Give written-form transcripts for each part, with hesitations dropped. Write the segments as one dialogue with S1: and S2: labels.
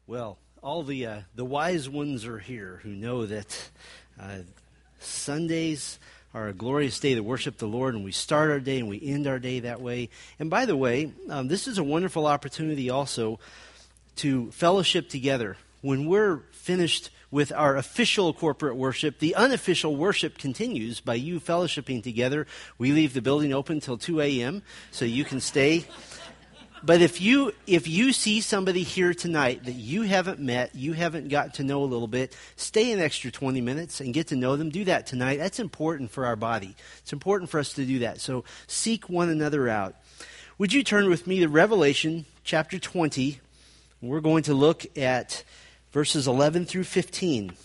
S1: Well, all the wise ones are here who know that Sundays are a glorious day to worship the Lord, and we start our day and we end our day that way. And by the way, this is a wonderful opportunity also to fellowship together. When we're finished with our official corporate worship, the unofficial worship continues by you fellowshipping together. We leave the building open till 2 a.m., so you can stay. But if you see somebody here tonight that you haven't met, you haven't got to know a little bit, stay an extra 20 minutes and get to know them. Do that tonight. That's important for our body. It's important for us to do that. So seek one another out. Would you turn with me to Revelation chapter 20? We're going to look at verses 11 through 15.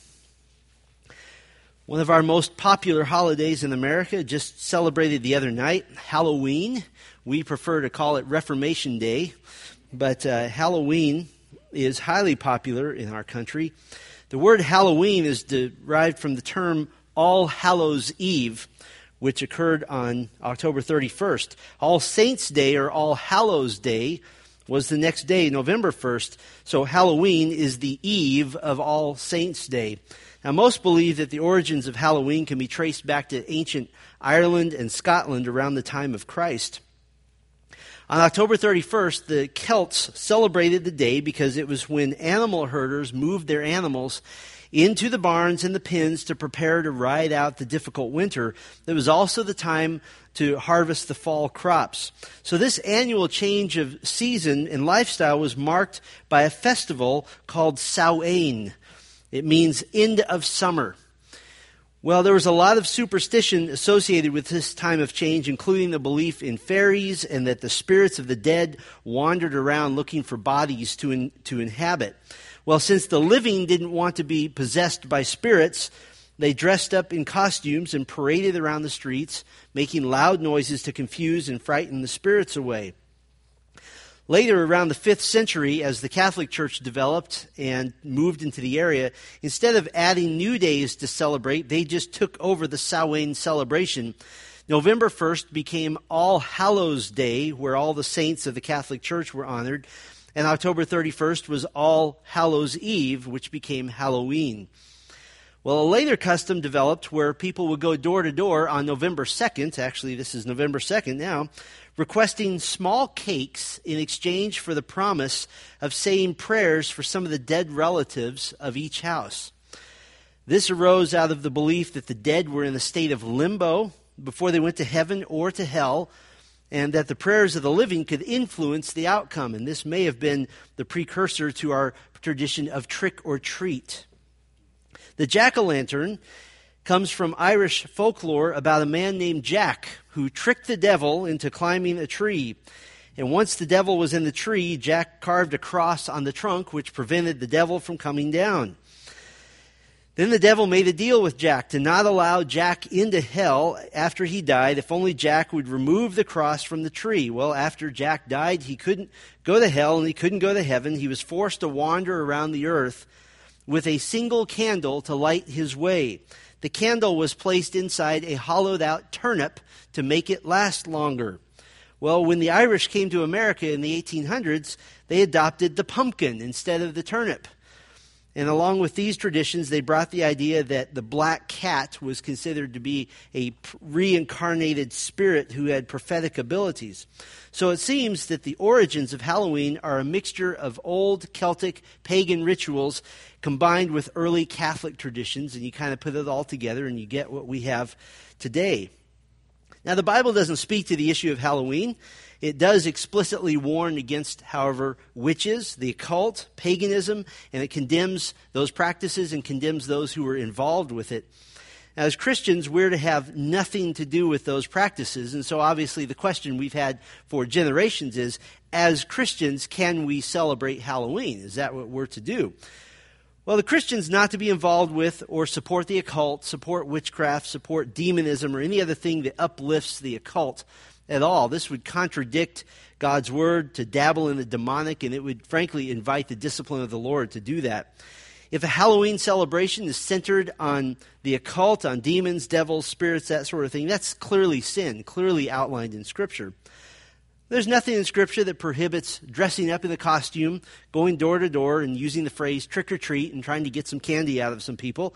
S1: One of our most popular holidays in America just celebrated the other night, Halloween. We prefer to call it Reformation Day, but Halloween is highly popular in our country. The word Halloween is derived from the term All Hallows Eve, which occurred on October 31st. All Saints' Day or All Hallows Day was the next day, November 1st. So Halloween is the eve of All Saints' Day. Now, most believe that the origins of Halloween can be traced back to ancient Ireland and Scotland around the time of Christ. On October 31st, the Celts celebrated the day because it was when animal herders moved their animals into the barns and the pens to prepare to ride out the difficult winter. It was also the time to harvest the fall crops. So this annual change of season and lifestyle was marked by a festival called Samhain. It means end of summer. Well, there was a lot of superstition associated with this time of change, including the belief in fairies and that the spirits of the dead wandered around looking for bodies to inhabit. Well, since the living didn't want to be possessed by spirits, they dressed up in costumes and paraded around the streets, making loud noises to confuse and frighten the spirits away. Later, around the 5th century, as the Catholic Church developed and moved into the area, instead of adding new days to celebrate, they just took over the Samhain celebration. November 1st became All Hallows Day, where all the saints of the Catholic Church were honored, and October 31st was All Hallows Eve, which became Halloween. Well, a later custom developed where people would go door to door on November 2nd, actually this is November 2nd now, requesting small cakes in exchange for the promise of saying prayers for some of the dead relatives of each house. This arose out of the belief that the dead were in a state of limbo before they went to heaven or to hell, and that the prayers of the living could influence the outcome. And this may have been the precursor to our tradition of trick or treat. The jack-o'-lantern comes from Irish folklore about a man named Jack who tricked the devil into climbing a tree. And once the devil was in the tree, Jack carved a cross on the trunk which prevented the devil from coming down. Then the devil made a deal with Jack to not allow Jack into hell after he died if only Jack would remove the cross from the tree. Well, after Jack died, he couldn't go to hell and he couldn't go to heaven. He was forced to wander around the earth with a single candle to light his way. The candle was placed inside a hollowed-out turnip to make it last longer. Well, when the Irish came to America in the 1800s, they adopted the pumpkin instead of the turnip. And along with these traditions, they brought the idea that the black cat was considered to be a reincarnated spirit who had prophetic abilities. So it seems that the origins of Halloween are a mixture of old Celtic pagan rituals combined with early Catholic traditions, and you kind of put it all together and you get what we have today. Now, the Bible doesn't speak to the issue of Halloween. It does explicitly warn against, however, witches, the occult, paganism, and it condemns those practices and condemns those who were involved with it. Now, as Christians, we're to have nothing to do with those practices, and so obviously the question we've had for generations is, as Christians, can we celebrate Halloween? Is that what we're to do? Well, the Christian's not to be involved with or support the occult, support witchcraft, support demonism, or any other thing that uplifts the occult at all. This would contradict God's word to dabble in the demonic, and it would frankly invite the discipline of the Lord to do that. If a Halloween celebration is centered on the occult, on demons, devils, spirits, that sort of thing, that's clearly sin, clearly outlined in Scripture. There's nothing in Scripture that prohibits dressing up in the costume, going door to door, and using the phrase trick or treat and trying to get some candy out of some people.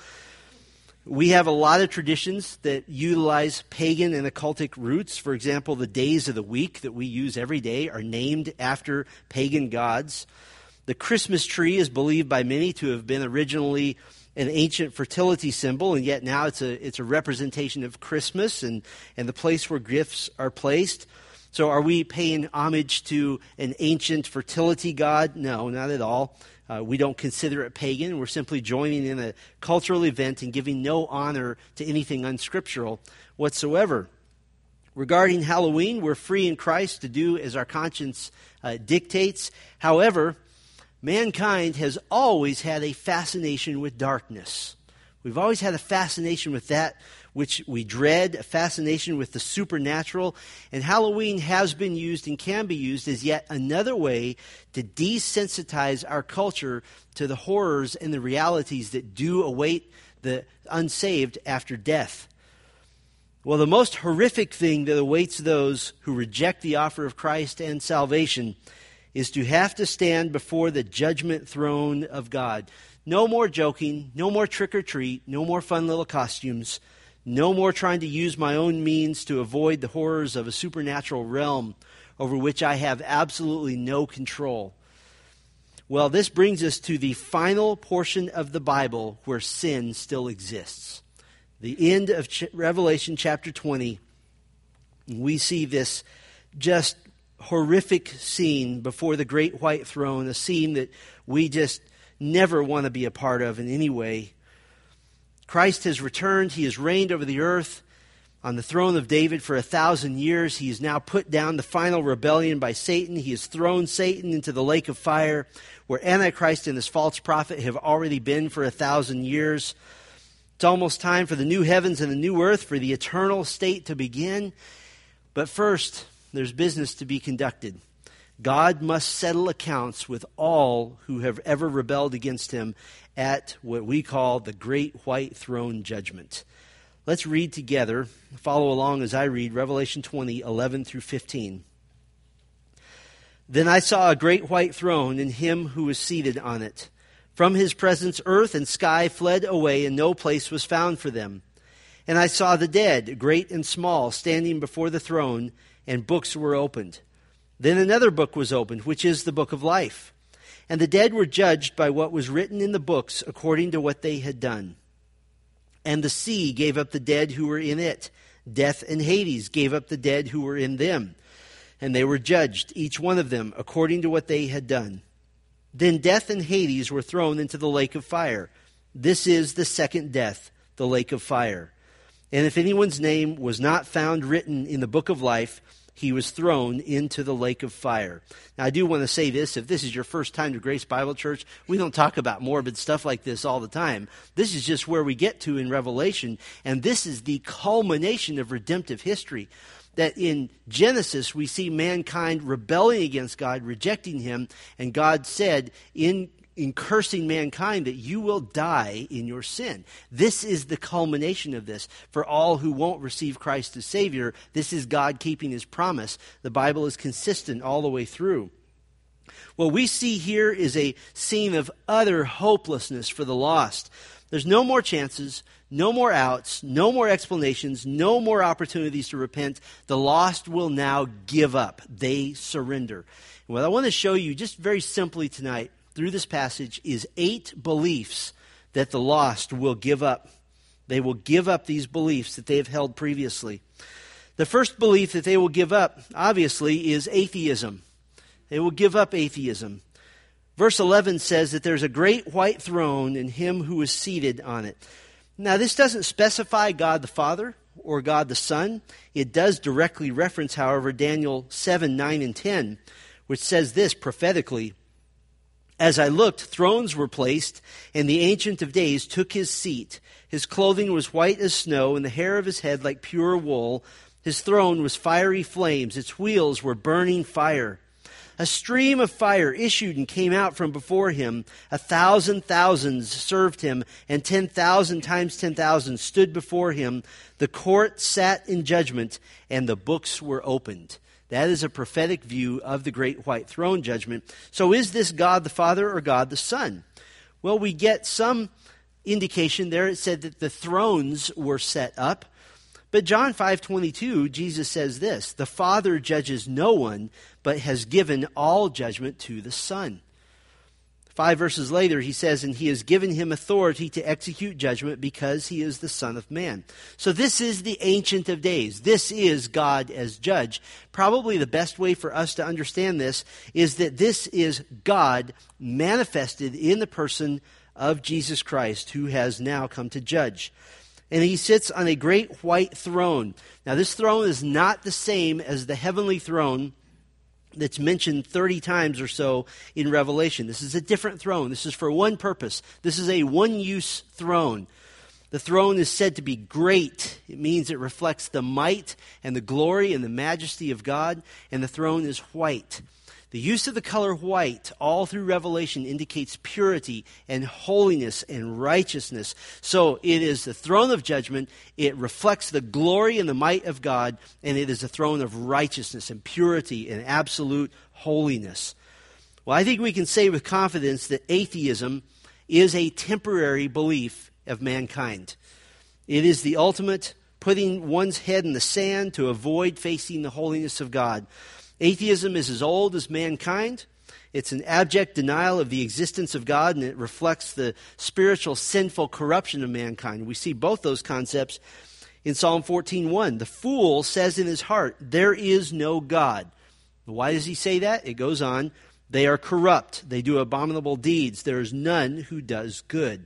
S1: We have a lot of traditions that utilize pagan and occultic roots. For example, the days of the week that we use every day are named after pagan gods. The Christmas tree is believed by many to have been originally an ancient fertility symbol, and yet now it's a representation of Christmas and the place where gifts are placed. So are we paying homage to an ancient fertility god? No, not at all. We don't consider it pagan. We're simply joining in a cultural event and giving no honor to anything unscriptural whatsoever. Regarding Halloween, we're free in Christ to do as our conscience dictates. However, mankind has always had a fascination with darkness. We've always had a fascination with that which we dread, a fascination with the supernatural. And Halloween has been used and can be used as yet another way to desensitize our culture to the horrors and the realities that do await the unsaved after death. Well, the most horrific thing that awaits those who reject the offer of Christ and salvation is to have to stand before the judgment throne of God. No more joking, no more trick or treat, no more fun little costumes, no more trying to use my own means to avoid the horrors of a supernatural realm over which I have absolutely no control. Well, this brings us to the final portion of the Bible where sin still exists. The end of Revelation chapter 20, we see this just horrific scene before the great white throne, a scene that we just never want to be a part of in any way. Christ has returned. He has reigned over the earth on the throne of David for 1,000 years. He has now put down the final rebellion by Satan. He has thrown Satan into the lake of fire where Antichrist and his false prophet have already been for 1,000 years. It's almost time for the new heavens and the new earth, for the eternal state to begin. But first, there's business to be conducted. God must settle accounts with all who have ever rebelled against him at what we call the Great White Throne Judgment. Let's read together. Follow along as I read Revelation 20, 11 through 15. Then I saw a great white throne and him who was seated on it. From his presence earth and sky fled away, and no place was found for them. And I saw the dead, great and small, standing before the throne, and books were opened. Then another book was opened, which is the book of life. And the dead were judged by what was written in the books according to what they had done. And the sea gave up the dead who were in it. Death and Hades gave up the dead who were in them. And they were judged, each one of them, according to what they had done. Then death and Hades were thrown into the lake of fire. This is the second death, the lake of fire. And if anyone's name was not found written in the book of life, he was thrown into the lake of fire. Now, I do want to say this. If this is your first time to Grace Bible Church, we don't talk about morbid stuff like this all the time. This is just where we get to in Revelation, and this is the culmination of redemptive history. That in Genesis, we see mankind rebelling against God, rejecting him, and God said in cursing mankind that you will die in your sin. This is the culmination of this. For all who won't receive Christ as Savior, this is God keeping his promise. The Bible is consistent all the way through. What we see here is a scene of utter hopelessness for the lost. There's no more chances, no more outs, no more explanations, no more opportunities to repent. The lost will now give up. They surrender. And what I want to show you just very simply tonight through this passage is 8 beliefs that the lost will give up. They will give up these beliefs that they have held previously. The first belief that they will give up, obviously, is atheism. They will give up atheism. Verse 11 says that there's a great white throne and him who is seated on it. Now, this doesn't specify God the Father or God the Son. It does directly reference, however, Daniel 7, 9, and 10, which says this prophetically: As I looked, thrones were placed, and the Ancient of Days took his seat. His clothing was white as snow, and the hair of his head like pure wool. His throne was fiery flames. Its wheels were burning fire. A stream of fire issued and came out from before him. 1,000 thousands served him, and 10,000 times 10,000 stood before him. The court sat in judgment, and the books were opened. That is a prophetic view of the great white throne judgment. So is this God the Father or God the Son? Well, we get some indication there. It said that the thrones were set up. But John 5:22, Jesus says this, "The Father judges no one, but has given all judgment to the Son." 5 verses later, he says, "And he has given him authority to execute judgment because he is the Son of Man." So this is the Ancient of Days. This is God as judge. Probably the best way for us to understand this is that this is God manifested in the person of Jesus Christ, who has now come to judge. And he sits on a great white throne. Now, this throne is not the same as the heavenly throne that's mentioned 30 times or so in Revelation. This is a different throne. This is for one purpose. This is a one-use throne. The throne is said to be great. It means it reflects the might and the glory and the majesty of God, and the throne is white. The use of the color white all through Revelation indicates purity and holiness and righteousness. So it is the throne of judgment. It reflects the glory and the might of God, and it is a throne of righteousness and purity and absolute holiness. Well, I think we can say with confidence that atheism is a temporary belief of mankind. It is the ultimate putting one's head in the sand to avoid facing the holiness of God. Atheism is as old as mankind. It's an abject denial of the existence of God, and it reflects the spiritual sinful corruption of mankind. We see both those concepts in Psalm 14:1. The fool says in his heart, "There is no God." Why does he say that? It goes on, "They are corrupt. They do abominable deeds. There is none who does good."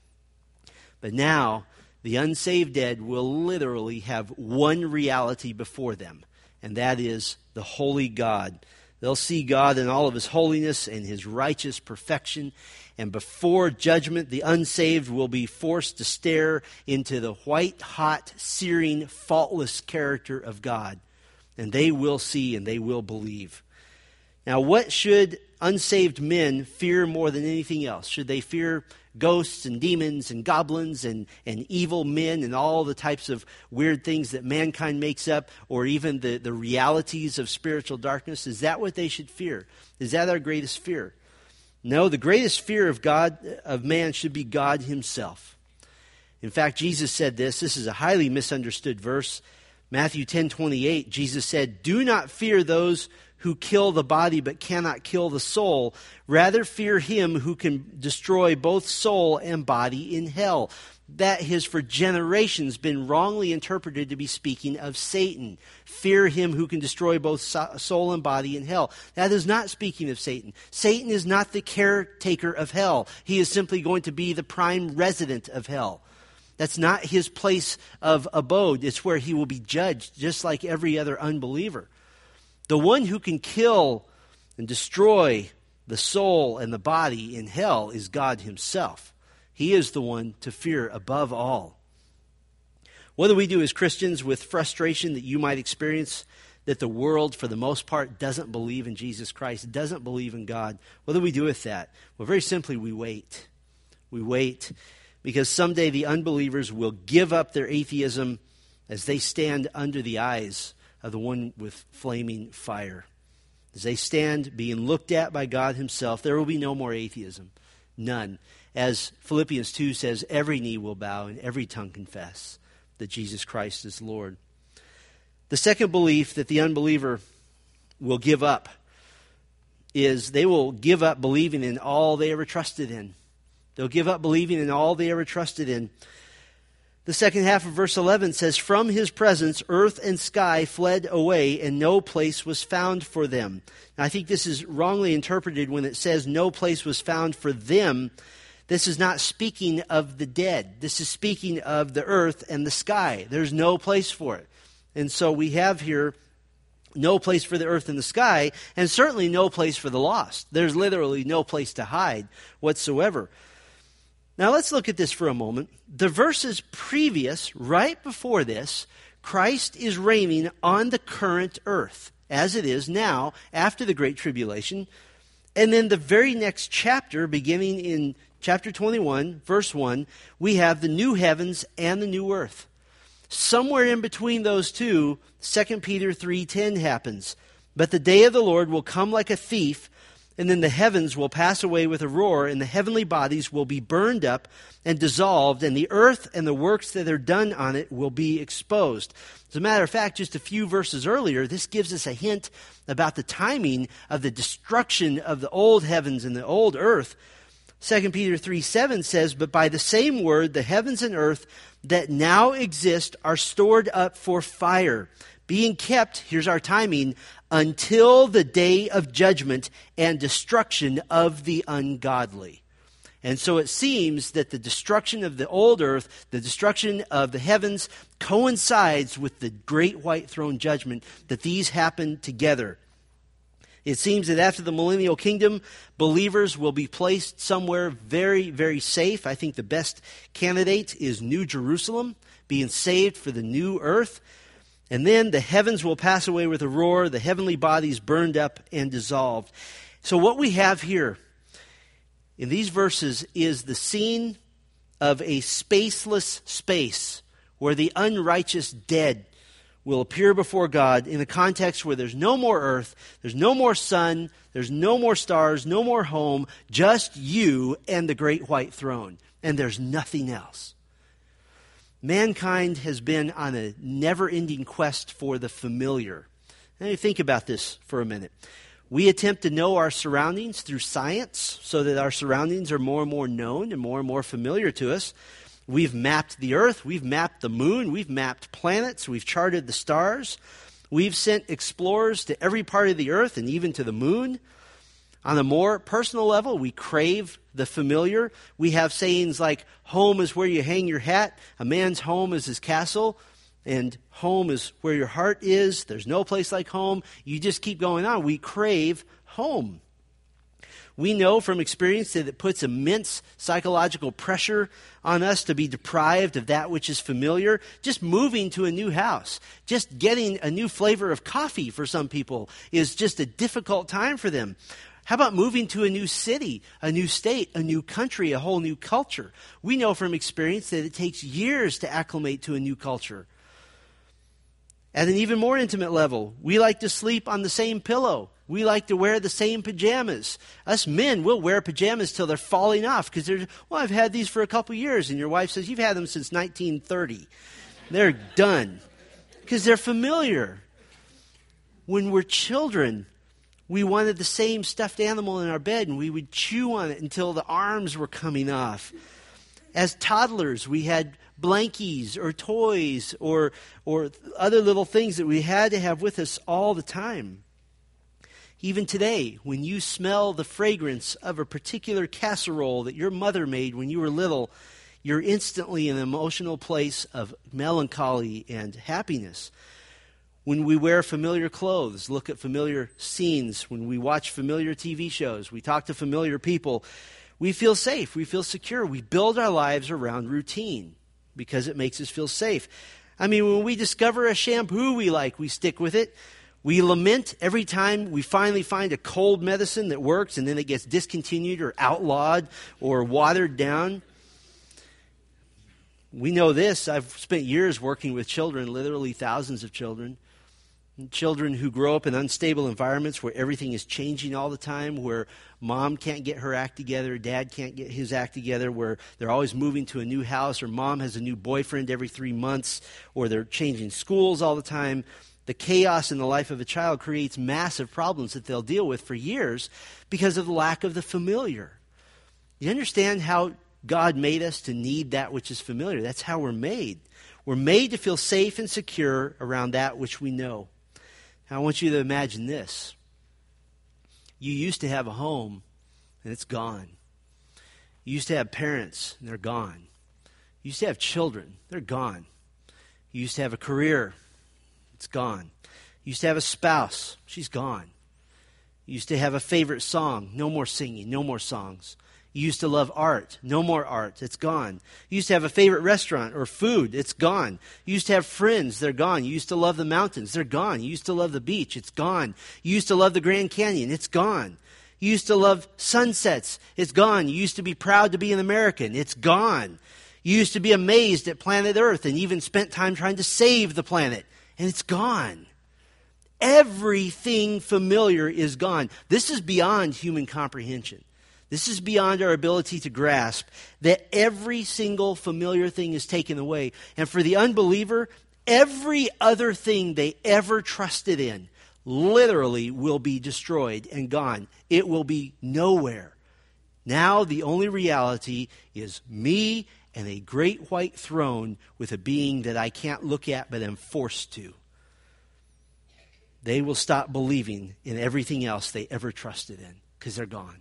S1: But now, the unsaved dead will literally have one reality before them, and that is the holy God. They'll see God in all of his holiness and his righteous perfection. And before judgment, the unsaved will be forced to stare into the white-hot, searing, faultless character of God. And they will see and they will believe. Now, what should unsaved men fear more than anything else? Should they fear ghosts and demons and goblins and evil men and all the types of weird things that mankind makes up, or even the realities of spiritual darkness? Is that what they should fear? Is that our greatest fear? No, the greatest fear of God, of man, should be God himself. In fact, Jesus said this. This is a highly misunderstood verse. Matthew 10:28, Jesus said, "Do not fear those who kill the body but cannot kill the soul. Rather fear him who can destroy both soul and body in hell." That has for generations been wrongly interpreted to be speaking of Satan. Fear him who can destroy both soul and body in hell. That is not speaking of Satan. Satan is not the caretaker of hell. He is simply going to be the prime resident of hell. That's not his place of abode. It's where he will be judged, just like every other unbeliever. The one who can kill and destroy the soul and the body in hell is God himself. He is the one to fear above all. What do we do as Christians with frustration that you might experience that the world, for the most part, doesn't believe in Jesus Christ, doesn't believe in God? What do we do with that? Well, very simply, we wait. We wait because someday the unbelievers will give up their atheism as they stand under the eyes of the one with flaming fire. As they stand being looked at by God himself, there will be no more atheism. None. As Philippians 2 says, every knee will bow and every tongue confess that Jesus Christ is Lord. The second belief that the unbeliever will give up is they will give up believing in all they ever trusted in. They'll give up believing in all they ever trusted in. The second half of verse 11 says, "From his presence, earth and sky fled away, and no place was found for them." Now, I think this is wrongly interpreted when it says no place was found for them. This is not speaking of the dead. This is speaking of the earth and the sky. There's no place for it. And so we have here no place for the earth and the sky, and certainly no place for the lost. There's literally no place to hide whatsoever. Now let's look at this for a moment. The verses previous, right before this, Christ is reigning on the current earth, as it is now, after the Great Tribulation. And then the very next chapter, beginning in chapter 21, verse 1, we have the new heavens and the new earth. Somewhere in between those two, 2 Peter 3:10 happens. But the day of the Lord will come like a thief, and then the heavens will pass away with a roar, and the heavenly bodies will be burned up and dissolved, and the earth and the works that are done on it will be exposed. As a matter of fact, just a few verses earlier, this gives us a hint about the timing of the destruction of the old heavens and the old earth. 2 Peter 3:7 says, "But by the same word, the heavens and earth that now exist are stored up for fire, being kept," here's our timing, "until the day of judgment and destruction of the ungodly." And so it seems that the destruction of the old earth, the destruction of the heavens, coincides with the great white throne judgment, that these happen together. It seems that after the millennial kingdom, believers will be placed somewhere very, very safe. I think the best candidate is New Jerusalem, being saved for the new earth. And then the heavens will pass away with a roar, the heavenly bodies burned up and dissolved. So what we have here in these verses is the scene of a spaceless space where the unrighteous dead will appear before God in a context where there's no more earth, there's no more sun, there's no more stars, no more home, just you and the great white throne. And there's nothing else. Mankind has been on a never-ending quest for the familiar. Now you think about this for a minute. We attempt to know our surroundings through science so that our surroundings are more and more known and more familiar to us. We've mapped the earth, we've mapped the moon, we've mapped planets, we've charted the stars. We've sent explorers to every part of the earth and even to the moon. On a more personal level, we crave the familiar. We have sayings like, home is where you hang your hat, a man's home is his castle, and home is where your heart is. There's no place like home. You just keep going on. We crave home. We know from experience that it puts immense psychological pressure on us to be deprived of that which is familiar. Just moving to a new house, just getting a new flavor of coffee for some people is just a difficult time for them. How about moving to a new city, a new state, a new country, a whole new culture? We know from experience that it takes years to acclimate to a new culture. At an even more intimate level, we like to sleep on the same pillow. We like to wear the same pajamas. Us men will wear pajamas till they're falling off because I've had these for a couple years. And your wife says, you've had them since 1930. They're done because they're familiar. When we're children, we wanted the same stuffed animal in our bed and we would chew on it until the arms were coming off. As toddlers, we had blankies or toys or other little things that we had to have with us all the time. Even today, when you smell the fragrance of a particular casserole that your mother made when you were little, you're instantly in an emotional place of melancholy and happiness. When we wear familiar clothes, look at familiar scenes, when we watch familiar TV shows, we talk to familiar people, we feel safe, we feel secure. We build our lives around routine because it makes us feel safe. I mean, when we discover a shampoo we like, we stick with it. We lament every time we finally find a cold medicine that works and then it gets discontinued or outlawed or watered down. We know this. I've spent years working with children, literally thousands of children. Children who grow up in unstable environments where everything is changing all the time, where mom can't get her act together, dad can't get his act together, where they're always moving to a new house, or mom has a new boyfriend every 3 months, or they're changing schools all the time. The chaos in the life of a child creates massive problems that they'll deal with for years because of the lack of the familiar. You understand how God made us to need that which is familiar? That's how we're made. We're made to feel safe and secure around that which we know. Now, I want you to imagine this. You used to have a home, and it's gone. You used to have parents, and they're gone. You used to have children, they're gone. You used to have a career, it's gone. You used to have a spouse, she's gone. You used to have a favorite song, no more singing, no more songs. You used to love art, no more art, it's gone. You used to have a favorite restaurant or food, it's gone. You used to have friends, they're gone. You used to love the mountains, they're gone. You used to love the beach, it's gone. You used to love the Grand Canyon, it's gone. You used to love sunsets, it's gone. You used to be proud to be an American, it's gone. You used to be amazed at planet Earth and even spent time trying to save the planet, and it's gone. Everything familiar is gone. This is beyond human comprehension. This is beyond our ability to grasp that every single familiar thing is taken away. And for the unbeliever, every other thing they ever trusted in literally will be destroyed and gone. It will be nowhere. Now the only reality is me and a great white throne with a being that I can't look at but am forced to. They will stop believing in everything else they ever trusted in because they're gone.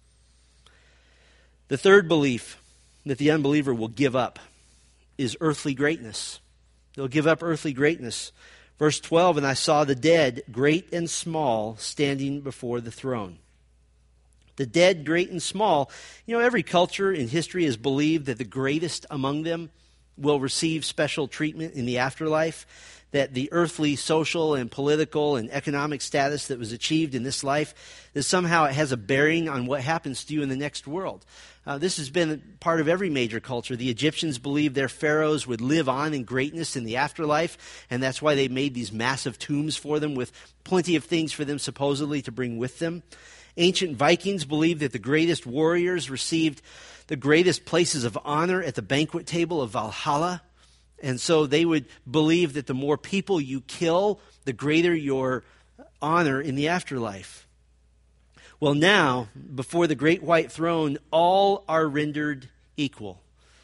S1: The third belief that the unbeliever will give up is earthly greatness. They'll give up earthly greatness. Verse 12, and I saw the dead, great and small, standing before the throne. The dead, great and small. You know, every culture in history has believed that the greatest among them will receive special treatment in the afterlife, that the earthly social and political and economic status that was achieved in this life, that somehow it has a bearing on what happens to you in the next world. This has been part of every major culture. The Egyptians believed their pharaohs would live on in greatness in the afterlife, and that's why they made these massive tombs for them with plenty of things for them supposedly to bring with them. Ancient Vikings believed that the greatest warriors received the greatest places of honor at the banquet table of Valhalla. And so they would believe that the more people you kill, the greater your honor in the afterlife. Well, now, before the great white throne, all are rendered equal.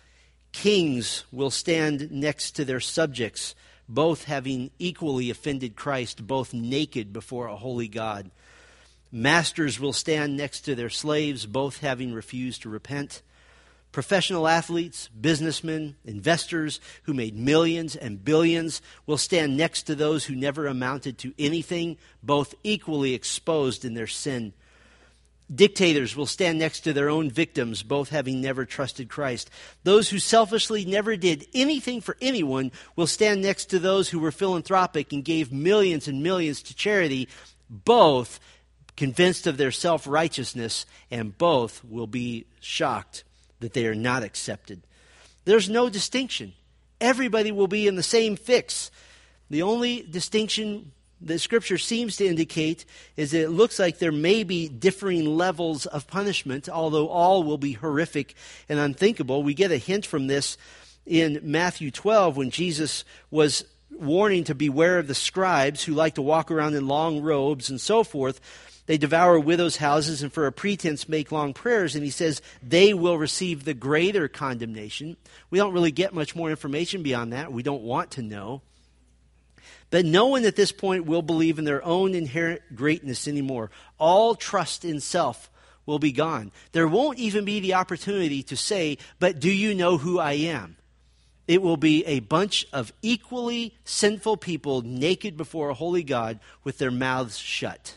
S1: Kings will stand next to their subjects, both having equally offended Christ, both naked before a holy God. Masters will stand next to their slaves, both having refused to repent. Professional athletes, businessmen, investors who made millions and billions will stand next to those who never amounted to anything, both equally exposed in their sin. Dictators will stand next to their own victims, both having never trusted Christ. Those who selfishly never did anything for anyone will stand next to those who were philanthropic and gave millions and millions to charity, both convinced of their self-righteousness, and both will be shocked that they are not accepted. There's no distinction. Everybody will be in the same fix. The only distinction that Scripture seems to indicate is that it looks like there may be differing levels of punishment, although all will be horrific and unthinkable. We get a hint from this in Matthew 12 when Jesus was warning to beware of the scribes who like to walk around in long robes and so forth. They devour widows' houses and for a pretense make long prayers. And he says they will receive the greater condemnation. We don't really get much more information beyond that. We don't want to know. But no one at this point will believe in their own inherent greatness anymore. All trust in self will be gone. There won't even be the opportunity to say, but do you know who I am? It will be a bunch of equally sinful people naked before a holy God with their mouths shut.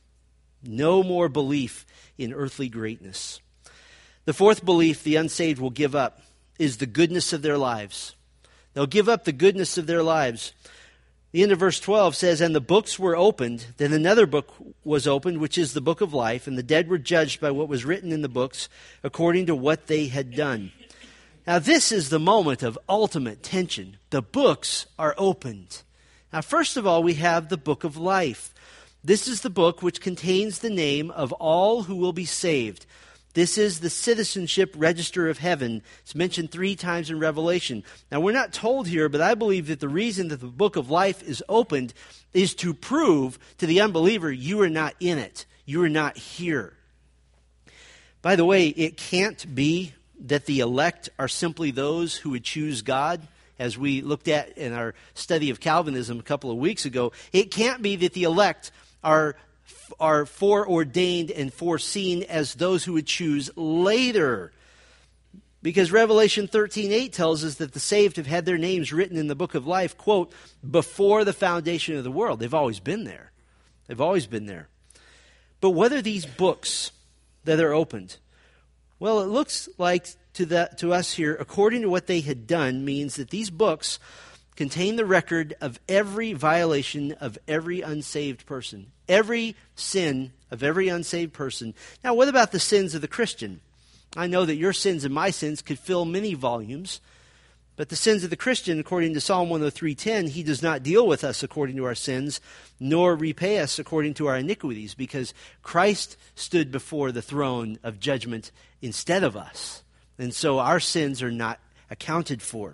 S1: No more belief in earthly greatness. The fourth belief the unsaved will give up is the goodness of their lives. They'll give up the goodness of their lives. The end of verse 12 says, and the books were opened. Then another book was opened, which is the book of life. And the dead were judged by what was written in the books, according to what they had done. Now this is the moment of ultimate tension. The books are opened. Now first of all, we have the book of life. This is the book which contains the name of all who will be saved. This is the citizenship register of heaven. It's mentioned 3 times in Revelation. Now, we're not told here, but I believe that the reason that the book of life is opened is to prove to the unbeliever, you are not in it. You are not here. By the way, it can't be that the elect are simply those who would choose God. As we looked at in our study of Calvinism a couple of weeks ago, it can't be that the elect are foreordained and foreseen as those who would choose later. Because Revelation 13:8 tells us that the saved have had their names written in the book of life, quote, before the foundation of the world. They've always been there. They've always been there. But whether these books that are opened, well, it looks like to us here, according to what they had done, means that these books contain the record of every violation of every unsaved person, every sin of every unsaved person. Now, what about the sins of the Christian? I know that your sins and my sins could fill many volumes, But the sins of the Christian, according to Psalm 103:10, he does not deal with us according to our sins, nor repay us according to our iniquities, because Christ stood before the throne of judgment instead of us. And so our sins are not accounted for.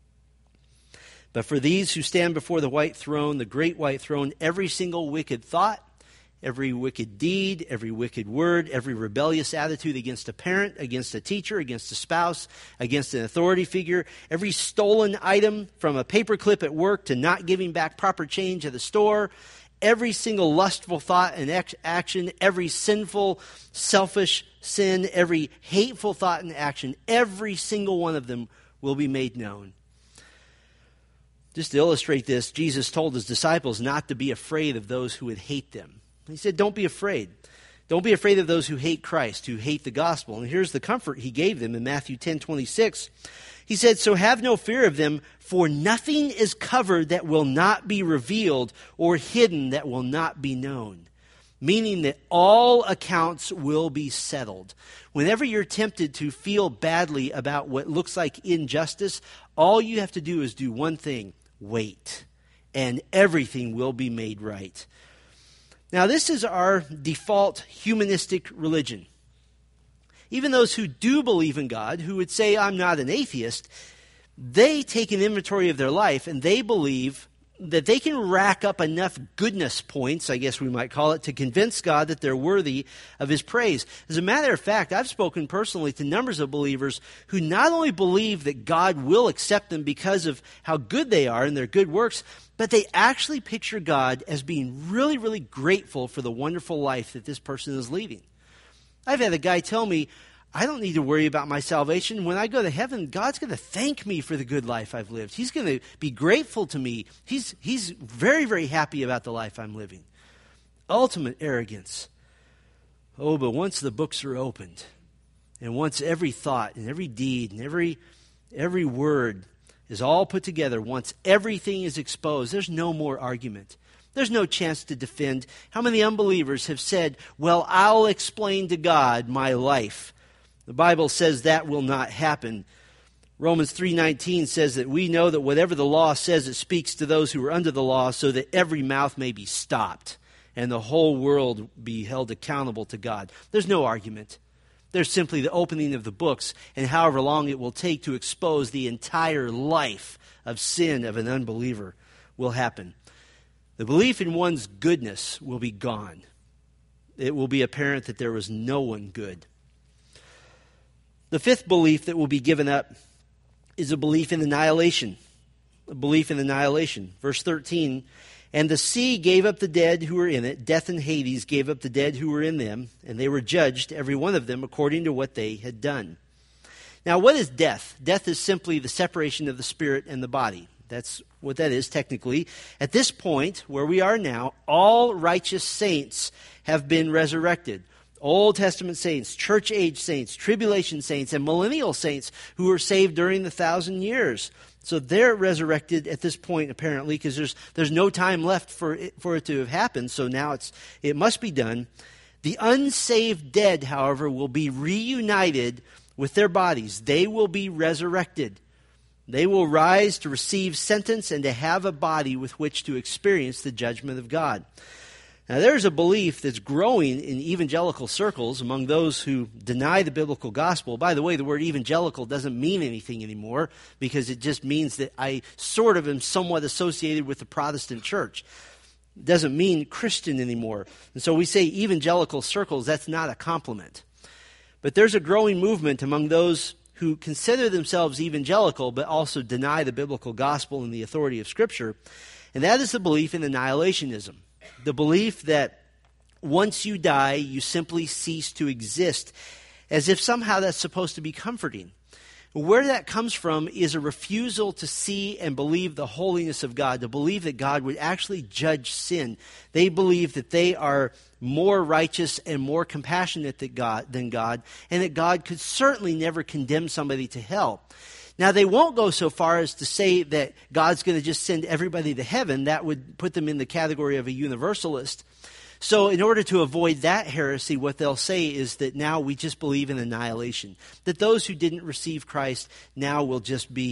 S1: But for these who stand before the white throne, the great white throne, every single wicked thought, every wicked deed, every wicked word, every rebellious attitude against a parent, against a teacher, against a spouse, against an authority figure, every stolen item from a paperclip at work to not giving back proper change at the store, every single lustful thought and action, every sinful, selfish sin, every hateful thought and action, every single one of them will be made known. Just to illustrate this, Jesus told his disciples not to be afraid of those who would hate them. He said, don't be afraid. Don't be afraid of those who hate Christ, who hate the gospel. And here's the comfort he gave them in Matthew 10:26. He said, so have no fear of them, for nothing is covered that will not be revealed, or hidden that will not be known. Meaning that all accounts will be settled. Whenever you're tempted to feel badly about what looks like injustice, all you have to do is do one thing: wait. And everything will be made right. Now, this is our default humanistic religion. Even those who do believe in God, who would say, I'm not an atheist, they take an inventory of their life and they believe that they can rack up enough goodness points, I guess we might call it, to convince God that they're worthy of his praise. As a matter of fact, I've spoken personally to numbers of believers who not only believe that God will accept them because of how good they are and their good works, but they actually picture God as being really, really grateful for the wonderful life that this person is leading. I've had a guy tell me, I don't need to worry about my salvation. When I go to heaven, God's going to thank me for the good life I've lived. He's going to be grateful to me. He's very, very happy about the life I'm living. Ultimate arrogance. Oh, but once the books are opened, and once every thought and every deed and every word is all put together, once everything is exposed, there's no more argument. There's no chance to defend. How many unbelievers have said, well, I'll explain to God my life? The Bible says that will not happen. Romans 3:19 says that we know that whatever the law says, it speaks to those who are under the law, so that every mouth may be stopped and the whole world be held accountable to God. There's no argument. There's simply the opening of the books, and however long it will take to expose the entire life of sin of an unbeliever will happen. The belief in one's goodness will be gone. It will be apparent that there was no one good. The fifth belief that will be given up is a belief in annihilation. A belief in annihilation. Verse 13, and the sea gave up the dead who were in it. Death and Hades gave up the dead who were in them, and they were judged, every one of them, according to what they had done. Now, what is death? Death is simply the separation of the spirit and the body. That's what that is technically. At this point, where we are now, all righteous saints have been resurrected. Old Testament saints, church age saints, tribulation saints, and millennial saints who were saved during the 1,000 years. So they're resurrected at this point, apparently, because there's no time left for it to have happened. So now it must be done. The unsaved dead, however, will be reunited with their bodies. They will be resurrected. They will rise to receive sentence and to have a body with which to experience the judgment of God. Now, there's a belief that's growing in evangelical circles among those who deny the biblical gospel. By the way, the word evangelical doesn't mean anything anymore because it just means that I sort of am somewhat associated with the Protestant church. It doesn't mean Christian anymore. And so we say evangelical circles, that's not a compliment. But there's a growing movement among those who consider themselves evangelical but also deny the biblical gospel and the authority of Scripture. And that is the belief in annihilationism. The belief that once you die, you simply cease to exist, as if somehow that's supposed to be comforting. Where that comes from is a refusal to see and believe the holiness of God, to believe that God would actually judge sin. They believe that they are more righteous and more compassionate than God, and that God could certainly never condemn somebody to hell. Now, they won't go so far as to say that God's going to just send everybody to heaven. That would put them in the category of a universalist. So in order to avoid that heresy, what they'll say is that now we just believe in annihilation. That those who didn't receive Christ now will just be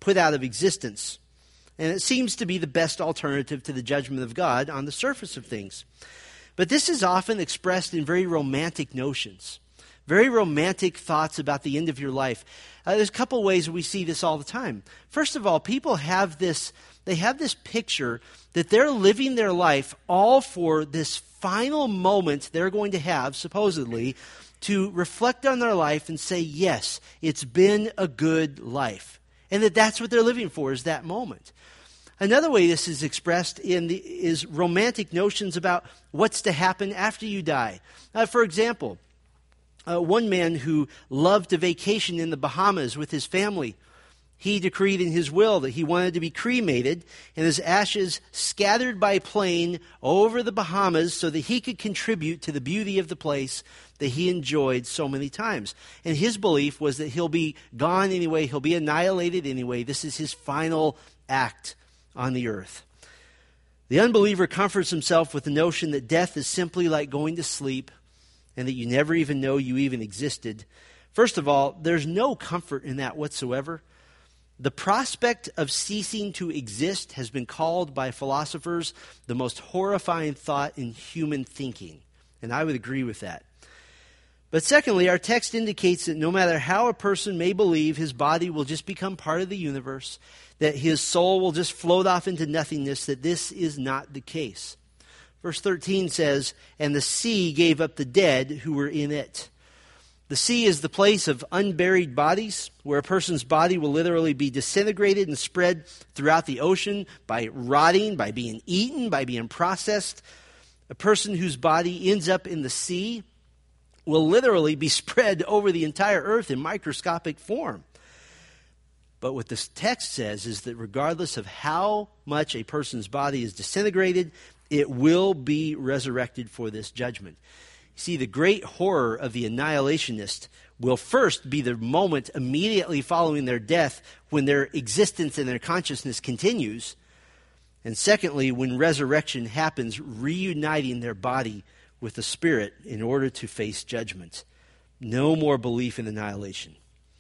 S1: put out of existence. And it seems to be the best alternative to the judgment of God on the surface of things. But this is often expressed in very romantic notions, very romantic thoughts about the end of your life. There's a couple ways we see this all the time. First of all, people have this picture that they're living their life all for this final moment they're going to have, supposedly, to reflect on their life and say, yes, it's been a good life. And that's what they're living for, is that moment. Another way this is expressed is romantic notions about what's to happen after you die. For example, one man who loved to vacation in the Bahamas with his family, he decreed in his will that he wanted to be cremated and his ashes scattered by plane over the Bahamas so that he could contribute to the beauty of the place that he enjoyed so many times. And his belief was that he'll be gone anyway, he'll be annihilated anyway. This is his final act on the earth. The unbeliever comforts himself with the notion that death is simply like going to sleep and that you never even know you even existed. First of all, there's no comfort in that whatsoever. The prospect of ceasing to exist has been called by philosophers the most horrifying thought in human thinking, and I would agree with that. But secondly, our text indicates that no matter how a person may believe, his body will just become part of the universe, that his soul will just float off into nothingness, that this is not the case. Verse 13 says, "And the sea gave up the dead who were in it." The sea is the place of unburied bodies, where a person's body will literally be disintegrated and spread throughout the ocean by rotting, by being eaten, by being processed. A person whose body ends up in the sea will literally be spread over the entire earth in microscopic form. But what this text says is that regardless of how much a person's body is disintegrated, it will be resurrected for this judgment. See, the great horror of the annihilationist will first be the moment immediately following their death when their existence and their consciousness continues. And secondly, when resurrection happens, reuniting their body with the spirit in order to face judgment. No more belief in annihilation.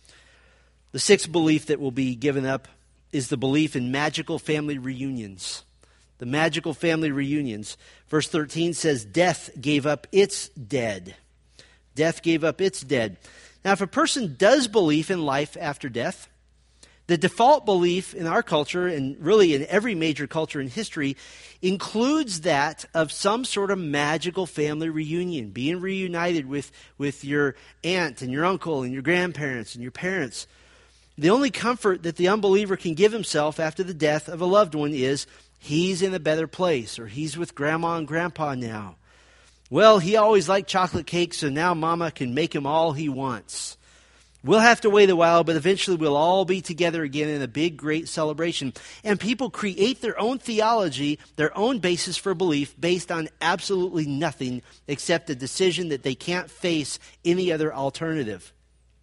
S1: The sixth belief that will be given up is the belief in magical family reunions. The magical family reunions. Verse 13 says, "Death gave up its dead." Death gave up its dead. Now, if a person does believe in life after death, the default belief in our culture, and really in every major culture in history, includes that of some sort of magical family reunion, being reunited with your aunt and your uncle and your grandparents and your parents. The only comfort that the unbeliever can give himself after the death of a loved one is he's in a better place, or he's with grandma and grandpa now. Well, he always liked chocolate cake, so now mama can make him all he wants. We'll have to wait a while, but eventually we'll all be together again in a big, great celebration. And people create their own theology, their own basis for belief, based on absolutely nothing except a decision that they can't face any other alternative.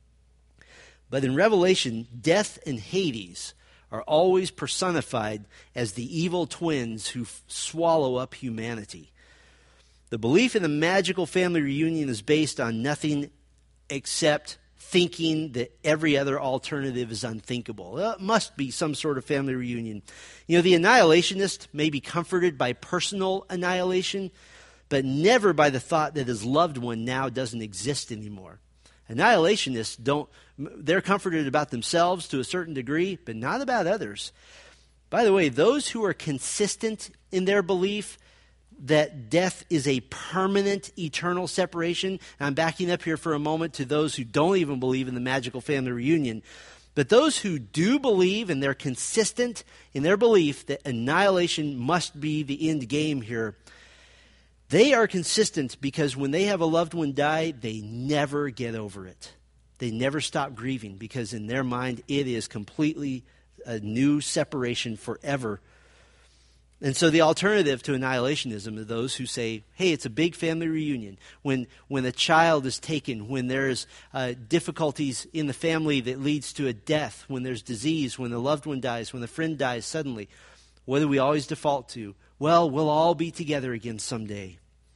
S1: But in Revelation, death and Hades are always personified as the evil twins who swallow up humanity. The belief in the magical family reunion is based on nothing except thinking that every other alternative is unthinkable. Well, it must be some sort of family reunion. You know, the annihilationist may be comforted by personal annihilation, but never by the thought that his loved one now doesn't exist anymore. Annihilationists they're comforted about themselves to a certain degree, but not about others. By the way, those who are consistent in their belief that death is a permanent, eternal separation, and I'm backing up here for a moment to those who don't even believe in the magical family reunion, but those who do believe and they're consistent in their belief that annihilation must be the end game here, they are consistent because when they have a loved one die, they never get over it. They never stop grieving because in their mind it is completely a new separation forever. And so the alternative to annihilationism are those who say, hey, it's a big family reunion. When a child is taken, when there's difficulties in the family that leads to a death, when there's disease, when the loved one dies, when the friend dies suddenly, what do we always default to? Well, we'll all be together again someday.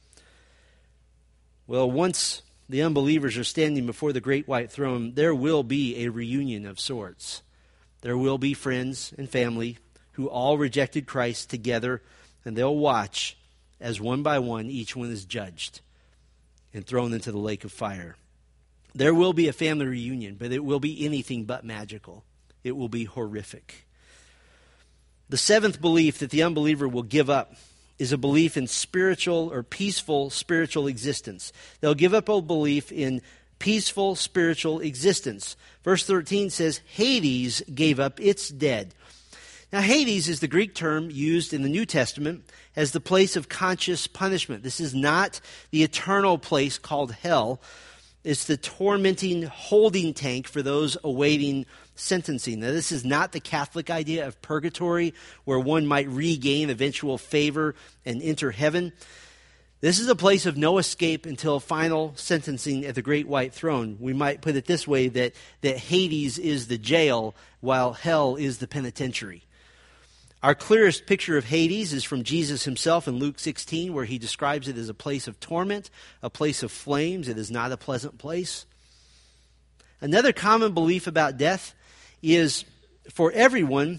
S1: Well, once the unbelievers are standing before the great white throne, there will be a reunion of sorts. there will be friends and family who all rejected Christ together, and they'll watch as one by one each one is judged and thrown into the lake of fire. There will be a family reunion, but it will be anything but magical. It will be horrific. The seventh belief that the unbeliever will give up is a belief in spiritual or peaceful spiritual existence. They'll give up a belief in peaceful spiritual existence. Verse 13 says, Hades gave up its dead. Now, Hades is the Greek term used in the New Testament as the place of conscious punishment. This is not the eternal place called hell. It's the tormenting holding tank for those awaiting sentencing. Now, this is not the Catholic idea of purgatory, where one might regain eventual favor and enter heaven. This is a place of no escape until final sentencing at the great white throne. We might put it this way, that Hades is the jail, while hell is the penitentiary. Our clearest picture of Hades is from Jesus himself in Luke 16, where he describes it as a place of torment, a place of flames. It is not a pleasant place. Another common belief about death is, for everyone,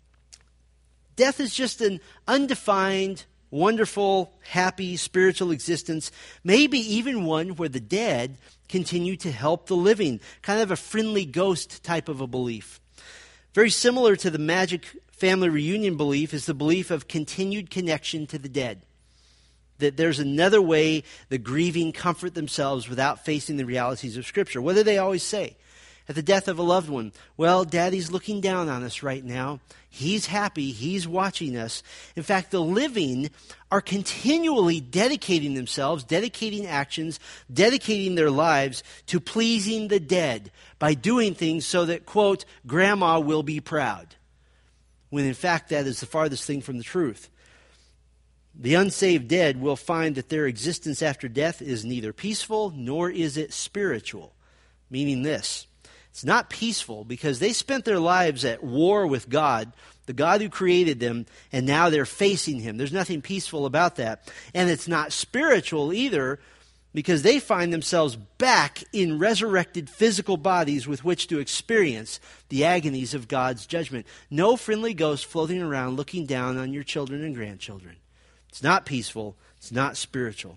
S1: death is just an undefined, wonderful, happy, spiritual existence, maybe even one where the dead continue to help the living, kind of a friendly ghost type of a belief. Very similar to the magic family reunion belief is the belief of continued connection to the dead. That there's another way the grieving comfort themselves without facing the realities of Scripture. What do they always say? At the death of a loved one, well, Daddy's looking down on us right now. He's happy. He's watching us. In fact, the living are continually dedicating themselves, dedicating actions, dedicating their lives to pleasing the dead by doing things so that, quote, Grandma will be proud. When in fact that is the farthest thing from the truth. The unsaved dead will find that their existence after death is neither peaceful nor is it spiritual. Meaning this, it's not peaceful because they spent their lives at war with God, the God who created them, and now they're facing Him. There's nothing peaceful about that. And it's not spiritual either, because they find themselves back in resurrected physical bodies with which to experience the agonies of God's judgment. No friendly ghost floating around looking down on your children and grandchildren. It's not peaceful. It's not spiritual.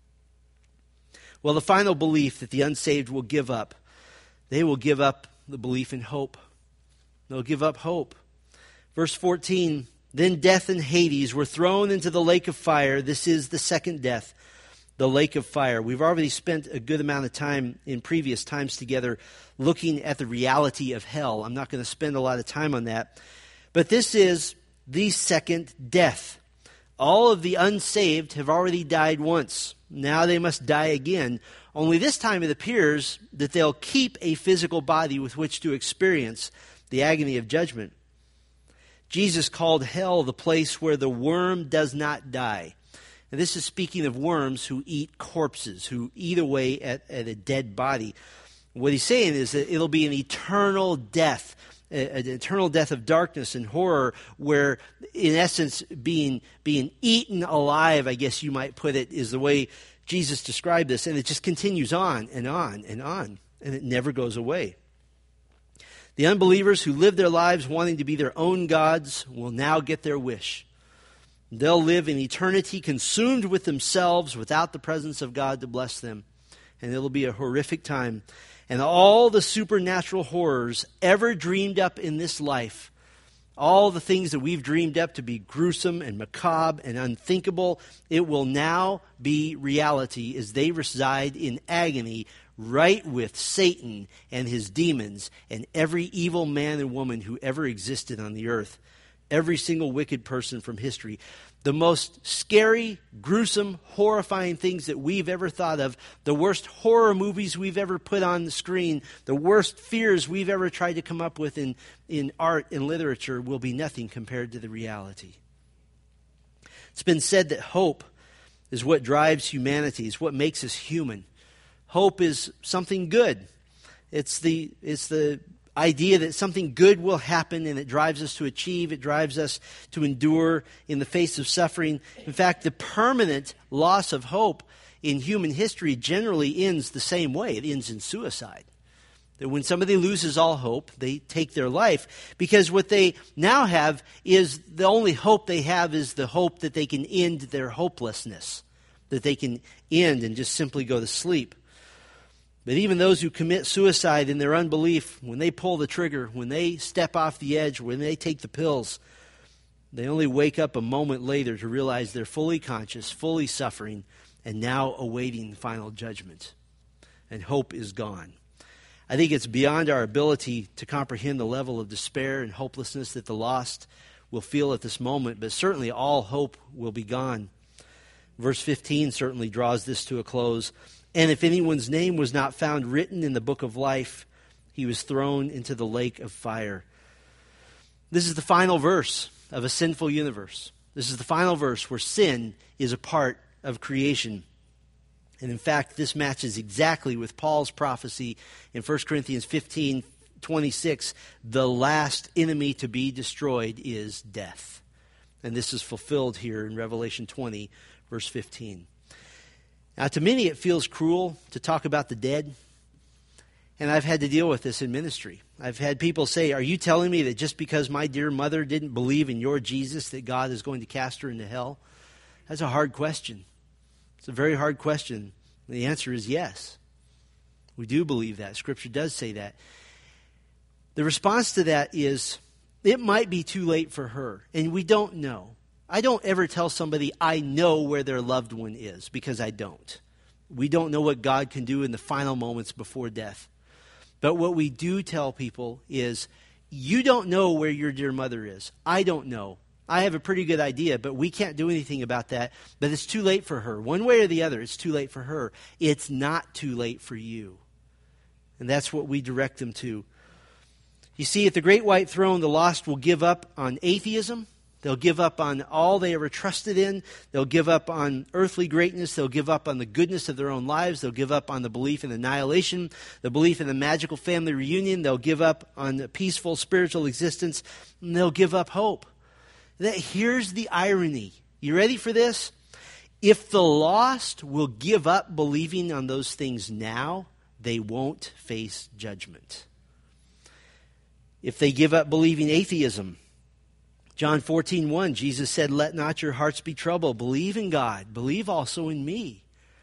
S1: Well, the final belief that the unsaved will give up, they will give up the belief in hope. They'll give up hope. Verse 14, then death and Hades were thrown into the lake of fire. This is the second death. The lake of fire. We've already spent a good amount of time in previous times together looking at the reality of hell. I'm not going to spend a lot of time on that. But this is the second death. All of the unsaved have already died once. Now they must die again. Only this time it appears that they'll keep a physical body with which to experience the agony of judgment. Jesus called hell the place where the worm does not die. And this is speaking of worms who eat corpses, who eat away at a dead body. What he's saying is that it'll be an eternal death, an eternal death of darkness and horror, where, in essence, being eaten alive, I guess you might put it, is the way Jesus described this. And it just continues on and on and on, and it never goes away. The unbelievers who live their lives wanting to be their own gods will now get their wish. They'll live in eternity consumed with themselves without the presence of God to bless them. And it'll be a horrific time. And all the supernatural horrors ever dreamed up in this life, all the things that we've dreamed up to be gruesome and macabre and unthinkable, it will now be reality as they reside in agony right with Satan and his demons and every evil man and woman who ever existed on the earth. Every single wicked person from history. The most scary, gruesome, horrifying things that we've ever thought of, the worst horror movies we've ever put on the screen, the worst fears we've ever tried to come up with in art and literature will be nothing compared to the reality. It's been said that hope is what drives humanity, is what makes us human. Hope is something good. It's the idea that something good will happen, and it drives us to achieve, it drives us to endure in the face of suffering. In fact, the permanent loss of hope in human history generally ends the same way. It ends in suicide. That when somebody loses all hope, they take their life. Because what they now have is the only hope they have is the hope that they can end their hopelessness. That they can end and just simply go to sleep. But even those who commit suicide in their unbelief, when they pull the trigger, when they step off the edge, when they take the pills, they only wake up a moment later to realize they're fully conscious, fully suffering, and now awaiting final judgment. And hope is gone. I think it's beyond our ability to comprehend the level of despair and hopelessness that the lost will feel at this moment, but certainly all hope will be gone. Verse 15 certainly draws this to a close. And if anyone's name was not found written in the book of life, he was thrown into the lake of fire. This is the final verse of a sinful universe. This is the final verse where sin is a part of creation. And in fact, this matches exactly with Paul's prophecy in 1 Corinthians 15:26. The last enemy to be destroyed is death. And this is fulfilled here in Revelation 20, verse 15. Now, to many, it feels cruel to talk about the dead. And I've had to deal with this in ministry. I've had people say, are you telling me that just because my dear mother didn't believe in your Jesus, that God is going to cast her into hell? That's a hard question. It's a very hard question. The answer is yes. We do believe that. Scripture does say that. The response to that is, it might be too late for her, and we don't know. I don't ever tell somebody I know where their loved one is, because I don't. We don't know what God can do in the final moments before death. But what we do tell people is, you don't know where your dear mother is. I don't know. I have a pretty good idea, but we can't do anything about that. But it's too late for her. One way or the other, it's too late for her. It's not too late for you. And that's what we direct them to. You see, at the great white throne, the lost will give up on atheism. They'll give up on all they ever trusted in. They'll give up on earthly greatness. They'll give up on the goodness of their own lives. They'll give up on the belief in annihilation, the belief in the magical family reunion. They'll give up on a peaceful spiritual existence. And they'll give up hope. Here's the irony. You ready for this? If the lost will give up believing on those things now, they won't face judgment. If they give up believing atheism, John 14:1, Jesus said, let not your hearts be troubled. Believe in God. Believe also in me.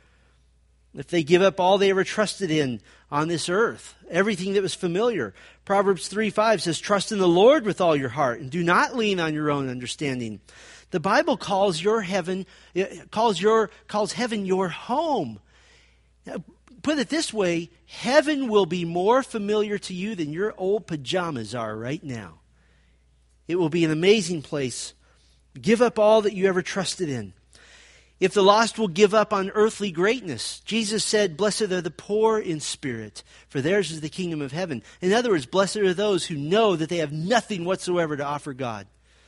S1: If they give up all they ever trusted in on this earth, everything that was familiar. Proverbs 3:5 says, trust in the Lord with all your heart and do not lean on your own understanding. The Bible calls heaven your home. Now, put it this way, heaven will be more familiar to you than your old pajamas are right now. It will be an amazing place. Give up all that you ever trusted in. If the lost will give up on earthly greatness, Jesus said, blessed are the poor in spirit, for theirs is the kingdom of heaven. In other words, blessed are those who know that they have nothing whatsoever to offer God.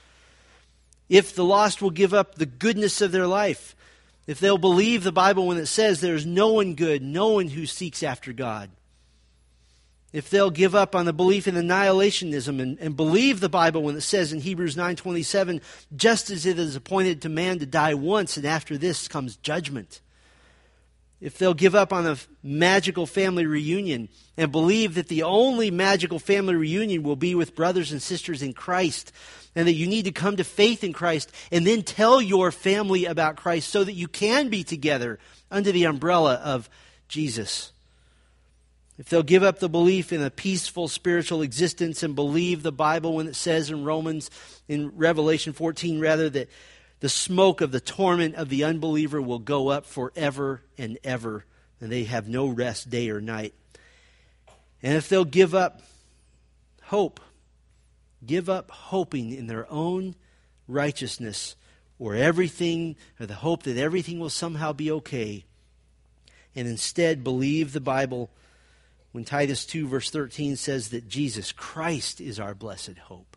S1: If the lost will give up the goodness of their life, if they'll believe the Bible when it says there's no one good, no one who seeks after God. If they'll give up on the belief in annihilationism and believe the Bible when it says in Hebrews 9:27, just as it is appointed to man to die once and after this comes judgment. If they'll give up on a magical family reunion and believe that the only magical family reunion will be with brothers and sisters in Christ and that you need to come to faith in Christ and then tell your family about Christ so that you can be together under the umbrella of Jesus. If they'll give up the belief in a peaceful spiritual existence and believe the Bible when it says in Revelation 14 rather, that the smoke of the torment of the unbeliever will go up forever and ever, and they have no rest day or night. And if they'll give up hope, give up hoping in their own righteousness or the hope that everything will somehow be okay, and instead believe the Bible when Titus 2 verse 13 says that Jesus Christ is our blessed hope.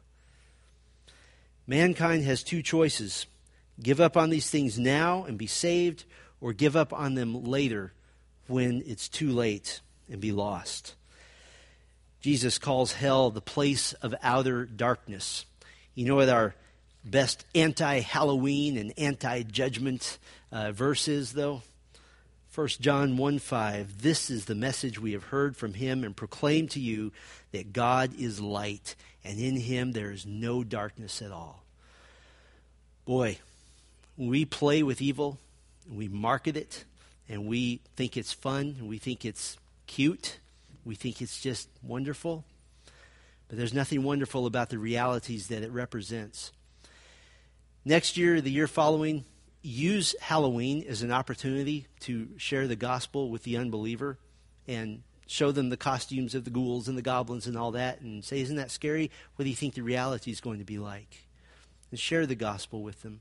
S1: Mankind has two choices. Give up on these things now and be saved, or give up on them later when it's too late and be lost. Jesus calls hell the place of outer darkness. You know what our best anti-Halloween and anti-judgment verse is, though? 1 John 1:5, this is the message we have heard from him and proclaim to you, that God is light, and in him there is no darkness at all. Boy, when we play with evil, we market it, and we think it's fun, and we think it's cute, we think it's just wonderful, but there's nothing wonderful about the realities that it represents. Next year, the year following, use Halloween as an opportunity to share the gospel with the unbeliever and show them the costumes of the ghouls and the goblins and all that and say, isn't that scary? What do you think the reality is going to be like? And share the gospel with them.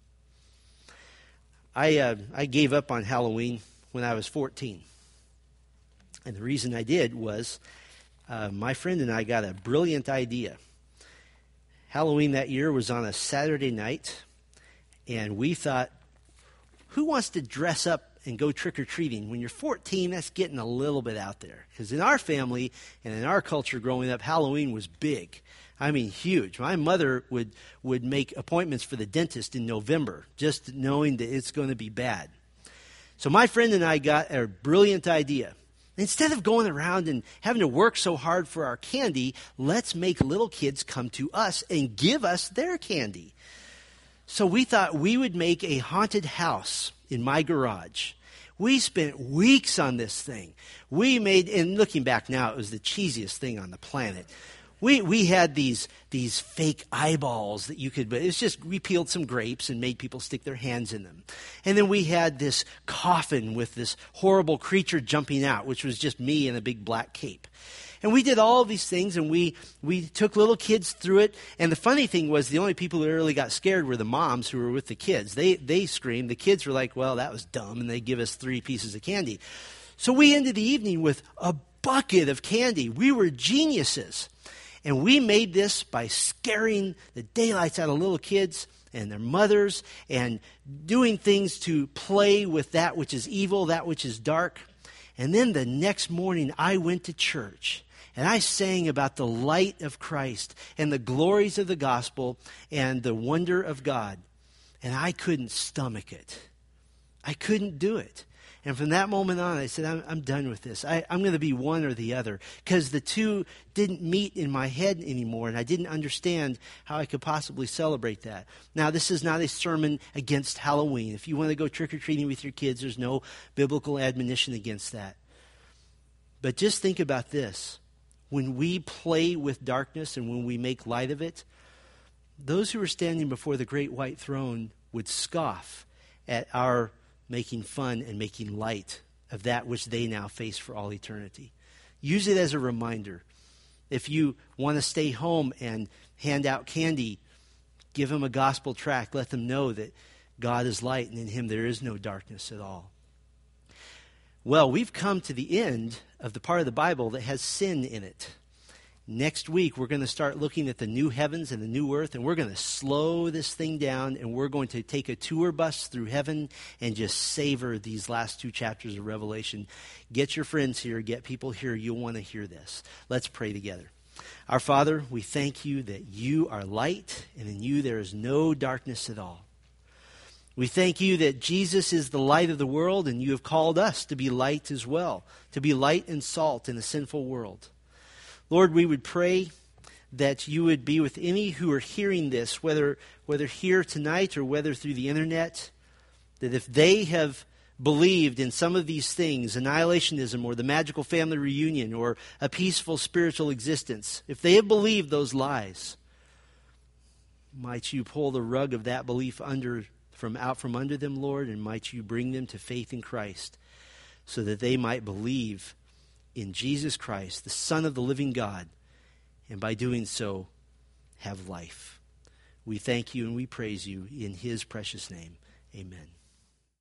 S1: I gave up on Halloween when I was 14. And the reason I did was my friend and I got a brilliant idea. Halloween that year was on a Saturday night, and we thought, who wants to dress up and go trick-or-treating? When you're 14, that's getting a little bit out there. Because in our family and in our culture growing up, Halloween was big. I mean, huge. My mother would make appointments for the dentist in November, just knowing that it's going to be bad. So my friend and I got a brilliant idea. Instead of going around and having to work so hard for our candy, let's make little kids come to us and give us their candy. So we thought we would make a haunted house in my garage. We spent weeks on this thing. We made, and looking back now, it was the cheesiest thing on the planet. We had these fake eyeballs that you could, but it's just, we peeled some grapes and made people stick their hands in them. And then we had this coffin with this horrible creature jumping out, which was just me in a big black cape. And we did all of these things, and we took little kids through it. And the funny thing was, the only people who really got scared were the moms who were with the kids. They screamed. The kids were like, well, that was dumb, and they give us 3 pieces of candy. So we ended the evening with a bucket of candy. We were geniuses. And we made this by scaring the daylights out of little kids and their mothers and doing things to play with that which is evil, that which is dark. And then the next morning, I went to church. And I sang about the light of Christ and the glories of the gospel and the wonder of God. And I couldn't stomach it. I couldn't do it. And from that moment on, I said, I'm done with this. I'm going to be one or the other. Because the two didn't meet in my head anymore. And I didn't understand how I could possibly celebrate that. Now, this is not a sermon against Halloween. If you want to go trick-or-treating with your kids, there's no biblical admonition against that. But just think about this. When we play with darkness and when we make light of it, those who are standing before the great white throne would scoff at our making fun and making light of that which they now face for all eternity. Use it as a reminder. If you want to stay home and hand out candy, give them a gospel tract. Let them know that God is light and in him there is no darkness at all. Well, we've come to the end of the part of the Bible that has sin in it. Next week, we're going to start looking at the new heavens and the new earth, and we're going to slow this thing down, and we're going to take a tour bus through heaven and just savor these last 2 chapters of Revelation. Get your friends here. Get people here. You'll want to hear this. Let's pray together. Our Father, we thank you that you are light, and in you there is no darkness at all. We thank you that Jesus is the light of the world, and you have called us to be light as well, to be light and salt in a sinful world. Lord, we would pray that you would be with any who are hearing this, whether here tonight or whether through the internet, that if they have believed in some of these things, annihilationism or the magical family reunion or a peaceful spiritual existence, if they have believed those lies, might you pull the rug of that belief out from under them, Lord, and might you bring them to faith in Christ so that they might believe in Jesus Christ, the Son of the living God, and by doing so, have life. We thank you and we praise you in his precious name. Amen.